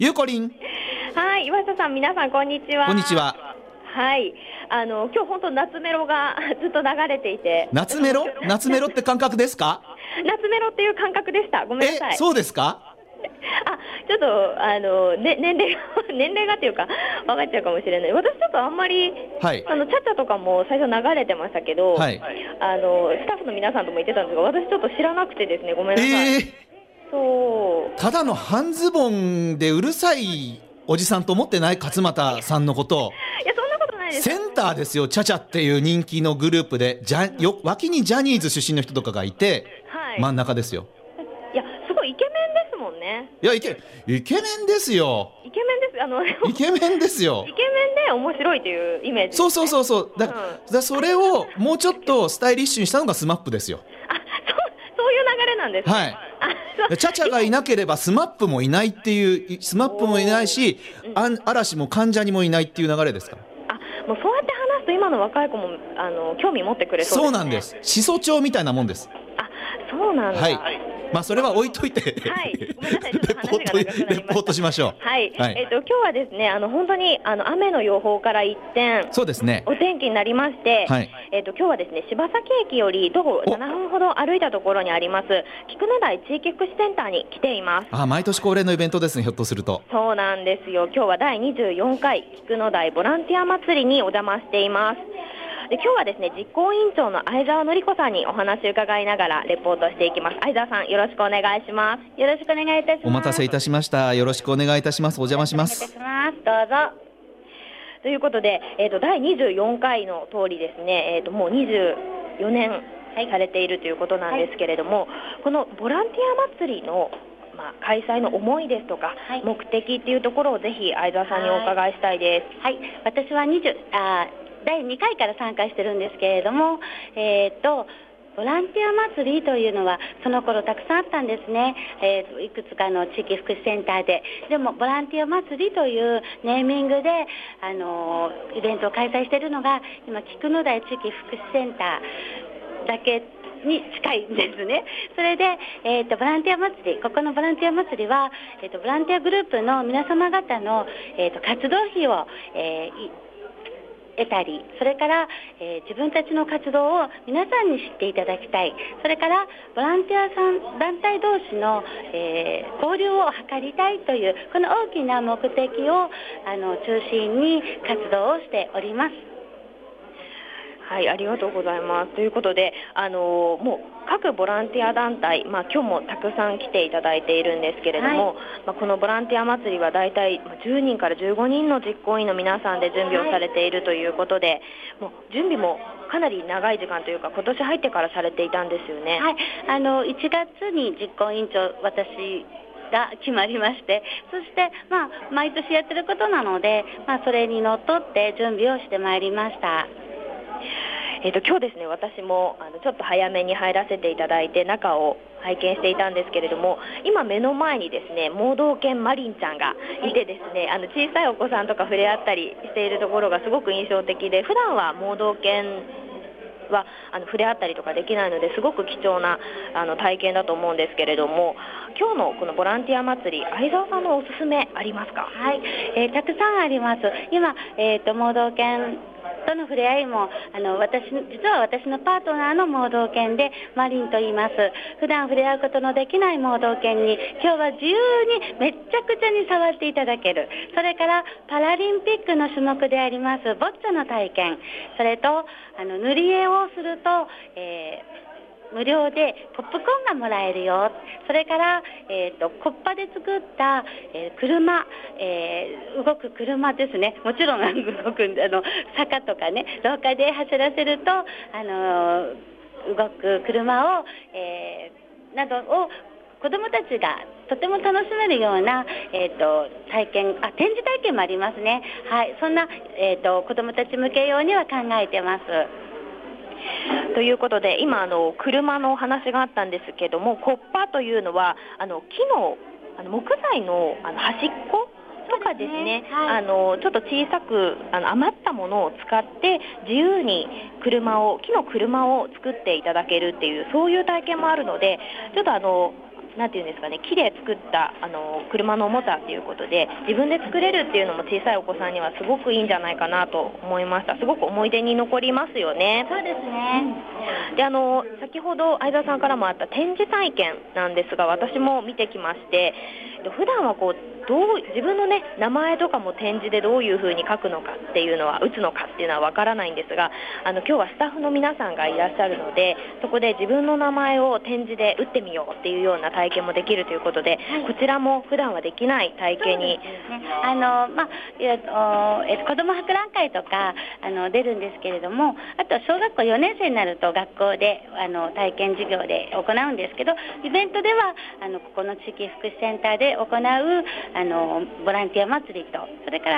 ゆうこりん。 はい、岩下さん、皆さんこんにちは。 こんにちは。 はい、今日本当夏メロがずっと流れていて。 夏メロって感覚ですか？ 夏メロっていう感覚でした。ごめんなさい。 そうですか？ ちょっと年齢がっていうか分かっちゃうかもしれない。私ちょっとあんまり、 はい、 チャチャとかも最初流れてましたけど、 はい、 スタッフの皆さんとも言ってたんですが、私ちょっと知らなくてですね、ごめんなさい。そうただの半ズボンでうるさいおじさんと思ってない？勝俣さんのこと。 いや、そんなことないです。 センターですよ、チャチャっていう人気のグループで、脇にジャニーズ出身の人とかがいて、はい、真ん中ですよ。 いや、すごいイケメンですもんね。 いや、イケメンですよ。 イケメンです。 イケメンですよ。 イケメンで面白いというイメージですね。 そうだからそれをもうちょっとスタイリッシュにしたのがスマップですよ。 そういう流れなんですね。 はい。チャチャがいなければスマップもいないっていう、スマップもいないし、嵐も関ジャニもいないっていう流れですから。 もうそうやって話すと今の若い子も興味持ってくれそうですね。 そうなんです。始祖鳥みたいなもんです。 そうなんだ。 はい。それは置いといて、 はい、ごめんなさい、ちょっと話が長くなりました。 レポートしましょう。 はい、今日はですね、本当に雨の予報から一転、 そうですね、 お天気になりまして、はい、今日はですね、柴崎駅より徒歩7分ほど歩いたところにあります菊野台地域福祉センターに来ています。 毎年恒例のイベントですね、ひょっとすると。 そうなんですよ。今日は第24回菊野台ボランティア祭りにお邪魔しています。で、今日はですね、実行委員長の相沢典子さんにお話を伺いながらレポートしていきます。相沢さん、よろしくお願いします。 よろしくお願いいたします。 お待たせいたしました。よろしくお願いいたします。お邪魔します。 どうぞ。 ということで、第24回の通りですね、もう24年されているということなんですけれども、このボランティア祭りの開催の思いですとか、目的っていうところをぜひ相沢さんにお伺いしたいです。 はい、私は第2回から参加してるんですけれども、ボランティア祭りというのはその頃たくさんあったんですね。いくつかの地域福祉センターで。でもボランティア祭りというネーミングでイベントを開催しているのが今菊野台地域福祉センターだけに近いんですね。それで、ボランティア祭り、ここのボランティア祭りは、ボランティアグループの皆様方の、活動費を、得たり、それから、自分たちの活動を皆さんに知っていただきたい、それからボランティア団体同士の、交流を図りたいというこの大きな目的を中心に活動をしております。 はい、ありがとうございます。ということで、もう各ボランティア団体、今日もたくさん来ていただいているんですけれども、このボランティア祭りはだいたい10人から15人の実行委員の皆さんで準備をされているということで、もう準備もかなり長い時間というか、今年入ってからされていたんですよね。 はい、1月に実行委員長、私が決まりまして、そして、毎年やってることなので、それにのっとって準備をしてまいりました。 今日ですね、私もちょっと早めに入らせていただいて中を拝見していたんですけれども、今目の前にですね、盲導犬マリンちゃんがいてですね、小さいお子さんとか触れ合ったりしているところがすごく印象的で、普段は盲導犬は触れ合ったりとかできないので、すごく貴重な体験だと思うんですけれども、今日のこのボランティア祭り、相沢さんのおすすめありますか？ はい、たくさんあります。今、盲導犬との触れ合いも実は私のパートナーの盲導犬でマリンと言います。普段触れ合うことのできない盲導犬に今日は自由にめっちゃくちゃに触っていただける、それからパラリンピックの種目でありますボッチャの体験、それと塗り絵をすると、無料でポップコーンがもらえるよ。それから、コッパで作った、車、動く車ですね。もちろん動く坂とかね、廊下で走らせると動く車を、などを子どもたちがとても楽しめるような、体験、展示体験もありますね。はい、そんな、子どもたち向け用には考えてます。 ということで、今車のお話があったんですけども、コッパというのは木の木材の端っことかですね、ちょっと小さく余ったものを使って自由に木の車を作っていただけるっていう、そういう体験もあるので、ちょっとなんていうんですかね、木で作った車のおもちゃということで、自分で作れるっていうのも小さいお子さんにはすごくいいんじゃないかなと思いました。すごく思い出に残りますよね。 そうですね。 で先ほど相沢さんからもあった展示体験なんですが、私も見てきまして、普段は自分のね、名前とかも展示でどういう風に書くのかっていうのは、打つのかっていうのはわからないんですが、今日はスタッフの皆さんがいらっしゃるので、そこで自分の名前を展示で打ってみようっていうような体験もできるということで、こちらも普段はできない体験に、 子ども博覧会とか出るんですけれども、あと小学校4年生になると学校で体験授業で行うんですけど、イベントではここの地域福祉センターで行うボランティア祭りと、それから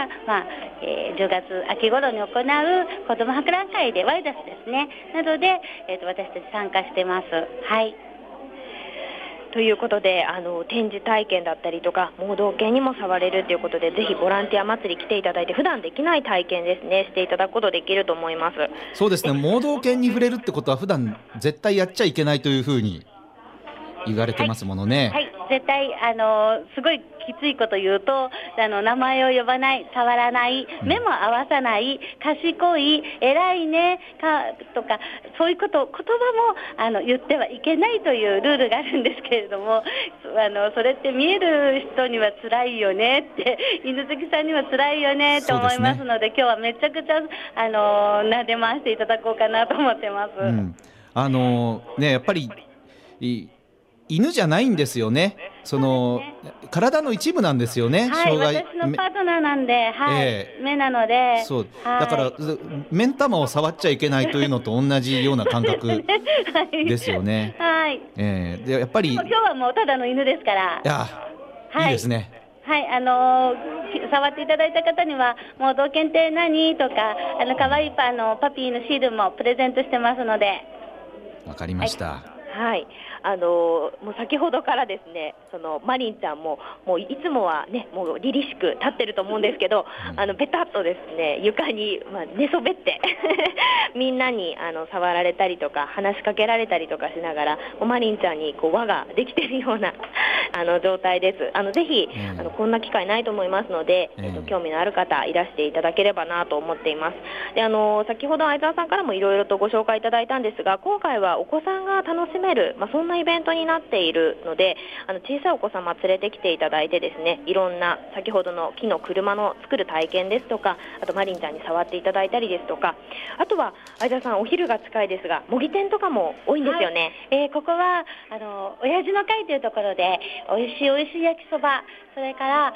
、10月秋頃に行う子ども博覧会でワイダスですね、などで、私たち参加してます。はい。 ということで展示体験だったりとか盲導犬にも触れるということで、ぜひボランティア祭り来ていただいて、普段できない体験ですね、していただくことできると思います。 そうですね、盲導犬に触れるってことは普段絶対やっちゃいけないというふうに言われてますものね。 はい、絶対すごいきついこと言うと、名前を呼ばない、触らない、目も合わさない、賢い、偉いねとか、そういう言葉も言ってはいけないというルールがあるんですけれども、それって見える人には辛いよねって、犬好きさんには辛いよねと思いますので、今日はめちゃくちゃ撫で回していただこうかなと思ってます。 やっぱり犬じゃないんですよね。体の一部なんですよね。 はい、私のパートナーなんで、目なので、 そうだから目ん玉を触っちゃいけないというのと同じような感覚ですよね。 はい。 でやっぱり今日はもうただの犬ですから。 いいですね。 はい、触っていただいた方には盲導犬って何とか可愛いパピーのシールもプレゼントしてますので。 わかりました。 はい、もう先ほどからですね、マリンちゃんもいつもはね、もう凛々しく立ってると思うんですけど、ペタッとですね、床に、寝そべってみんなに触られたりとか話しかけられたりとかしながら、マリンちゃんに輪ができているような状態です。ぜひこんな機会ないと思いますので、興味のある方いらしていただければなと思っています。で先ほど相沢さんからもいろいろとご紹介いただいたんですが、今回はお子さんが楽しめる、そんなイベントになっているので、小さいお子様連れてきていただいてですね、いろんな先ほどの木の車の作る体験ですとか、あとマリンちゃんに触っていただいたりですとか、あとは相沢さんお昼が近いですが模擬店とかも多いんですよね。 ここは親父の会というところでおいしい焼きそば、それから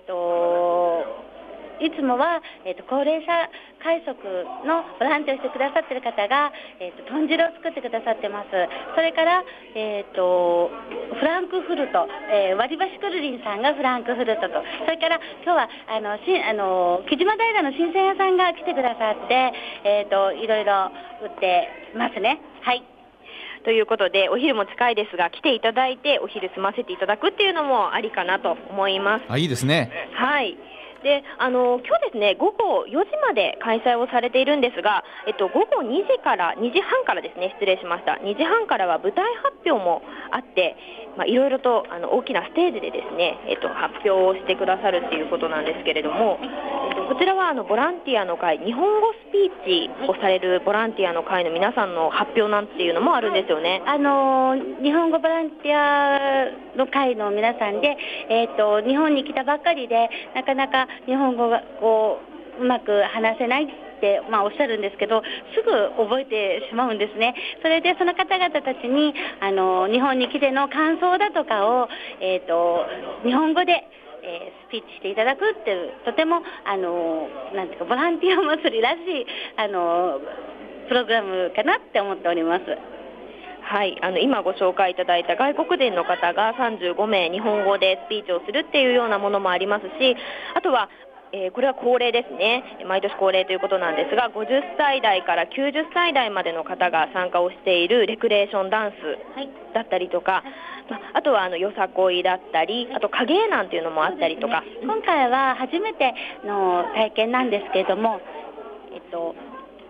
いつもは、高齢者会食のボランティアをしてくださっている方が、豚汁を作ってくださってます。それから、フランクフルト、割り箸くるりんさんがフランクフルトと、それから今日は木島平の新鮮屋さんが来てくださって、いろいろ売ってますね。はい。 ということでお昼も近いですが来ていただいてお昼済ませていただくっていうのもありかなと思います。 いいですね。 はい。で今日ですね、午後4時まで開催をされているんですが、午後2時半からですね、失礼しました。2時半からは舞台発表もあって、いろいろと大きなステージでですね、発表をしてくださるっていうことなんですけれども、こちらはボランティアの会、日本語スピーチをされるボランティアの会の皆さんの発表なんていうのもあるんですよね。 日本語ボランティアの会の皆さんで、日本に来たばっかりでなかなか日本語がうまく話せないっておっしゃるんですけど、すぐ覚えてしまうんですね。それでその方々たちに日本に来ての感想だとかを、日本語でスピーチしていただくっていう、とてもなんていうかボランティア祭りらしいプログラムかなって思っております。 はい、今ご紹介いただいた外国人の方が35名日本語でスピーチをするっていうようなものもありますし、あとはこれは恒例ですね、毎年恒例ということなんですが、50歳代から90歳代までの方が参加をしているレクレーションダンスだったりとか、あとはよさこいだったり、あと影絵なんていうのもあったりとか、 今回は初めての体験なんですけれども、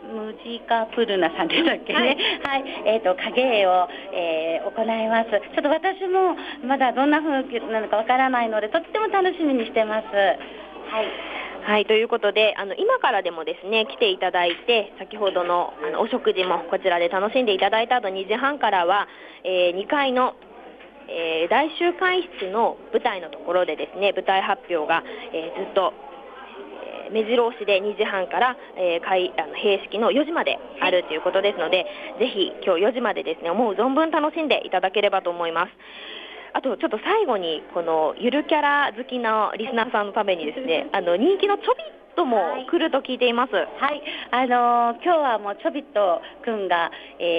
ムジカプルナさんでしたっけね、はい、影絵を、行います。ちょっと私もまだどんな風景なのかわからないので、とっても楽しみにしてます。はい。 はい、ということで今からでもですね来ていただいて、先ほどのお食事もこちらで楽しんでいただいた後、2時半からは、2階の大集会室の舞台のところでですね舞台発表が、ずっと、目白押しで2時半から、閉式の4時まであるということですので、ぜひ今日4時までですね思う存分楽しんでいただければと思います。あとちょっと最後にこのゆるキャラ好きなリスナーさんのためにですね人気のちょびっとも来ると聞いています。 はい、今日はもうちょびっとくんが、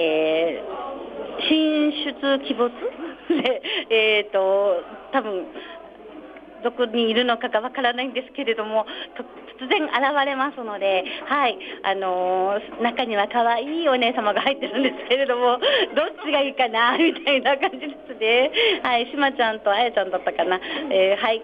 進出鬼没で多分どこにいるのかがわからないんですけれども、突然現れますので、はい、中には可愛いお姉様が入ってるんですけれども、どっちがいいかなみたいな感じですね。はい、しまちゃんとあやちゃんだったかな、はい、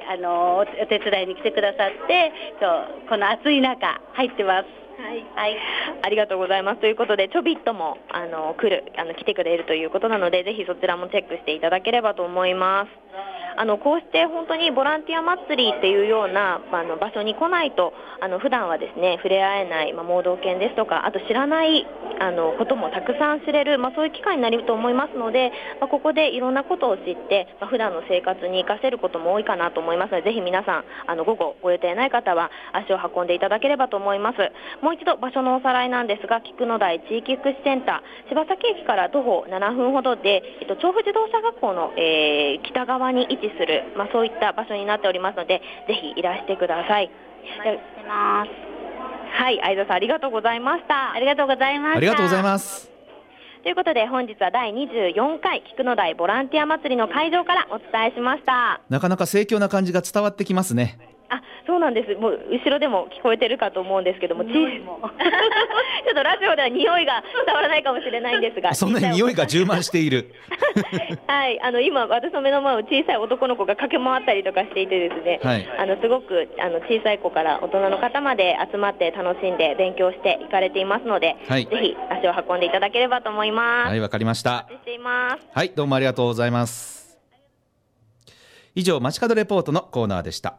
お手伝いに来てくださってこの暑い中入ってます。 はい、はい、ありがとうございます。ということでちょびっとも来てくれるということなので、ぜひそちらもチェックしていただければと思います。こうして本当にボランティア祭りっていうような場所に来ないと普段はですね触れ合えない、盲導犬ですとか、あと知らないこともたくさん知れる、そういう機会になると思いますので、ここでいろんなことを知って、普段の生活に活かせることも多いかなと思いますので、ぜひ皆さん午後ご予定ない方は足を運んでいただければと思います。もう一度場所のおさらいなんですが、菊野台地域福祉センター、柴崎駅から徒歩7分ほどで、調布自動車学校の、北側に位置する、そういった場所になっておりますので、ぜひいらしてください。 お待ちしてます。 はい、相田さんありがとうございました。 ありがとうございました。 ありがとうございます。 ということで本日は第24回菊野台ボランティア祭りの会場からお伝えしました。 なかなか盛況な感じが伝わってきますね。 そうなんです。もう後ろでも聞こえてるかと思うんですけども、 匂いもちょっとラジオでは匂いが伝わらないかもしれないんですが、 そんなに匂いが充満しているはい、今私の目の前を小さい男の子が駆け回ったりとかしていてですね、 はい、 すごく小さい子から大人の方まで集まって楽しんで勉強していかれていますので、 はい、 ぜひ足を運んでいただければと思います。 はい、わかりました。 お待ちしています。 はい、どうもありがとうございます。以上、街角レポートのコーナーでした。